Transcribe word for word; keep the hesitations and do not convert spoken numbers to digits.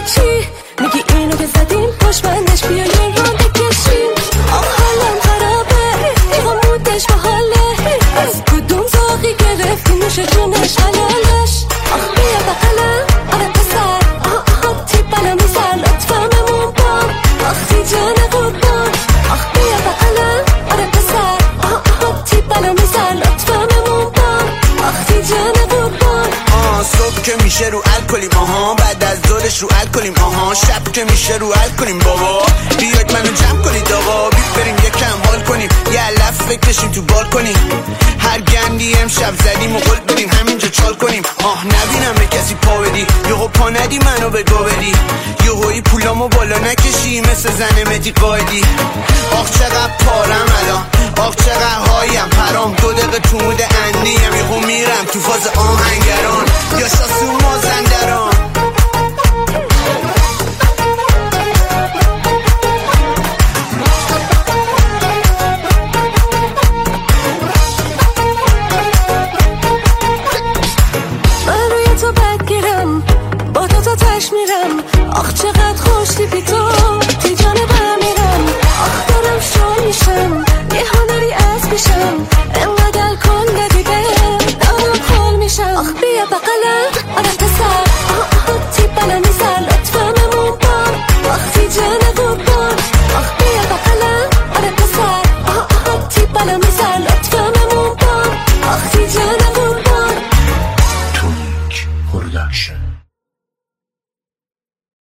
چی میگی اینو که زدیم پشمندش بیا یه راه بکشیم آه حالم خرابه دیگه مودش به حاله از کدوم زاقی گرفتی میشه جونش حلالش آه بیا بقلم آره پسر آه آه تیپلم میزر لطفا ممون بام آخی جان قربان آه بیا بقلم آره پسر آه آه تیپلم میزر لطفا ممون بام آخی جان قربان آه صبح که میشه رو الکلیم آها بعد از ظهرش رو الکلیم آها شب که میشه رو الکلیم بابا بیاید منو جمع کنید آقا بید بریم یکم حال کنیم یه لف بکشیم تو بال کنیم هر گندی امشب زدیم و قول بریم همینجا چال کنیم آه نبینم به کسی پا بدی یهو پا ندی منو بگو بدی یهویی پولامو بالا نکشی مثل زن متی قایدی آخ چقدر پارم الان آخ چقدر هایم پرام دو دقیقه تو مود اندیم یهو میرم تو فاز آهنگران یا شاسو مازندران من روی تو بدگیرم با تو تا تش میرم آخ چقدر خوش تیپی تو تی جانبم میرم آخ دارم شل میشم یه هنری از پیشم